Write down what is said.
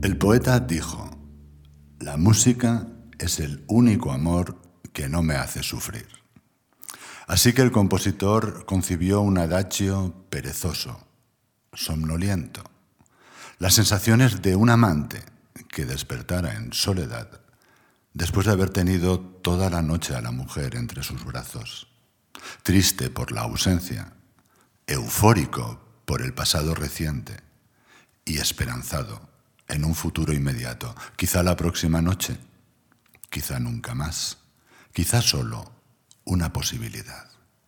El poeta dijo: la música es el único amor que no me hace sufrir. Así que el compositor concibió un adagio perezoso, somnoliento. Las sensaciones de un amante que despertara en soledad después de haber tenido toda la noche a la mujer entre sus brazos, triste por la ausencia, eufórico por el pasado reciente y esperanzado en un futuro inmediato, quizá la próxima noche, quizá nunca más, quizá solo una posibilidad.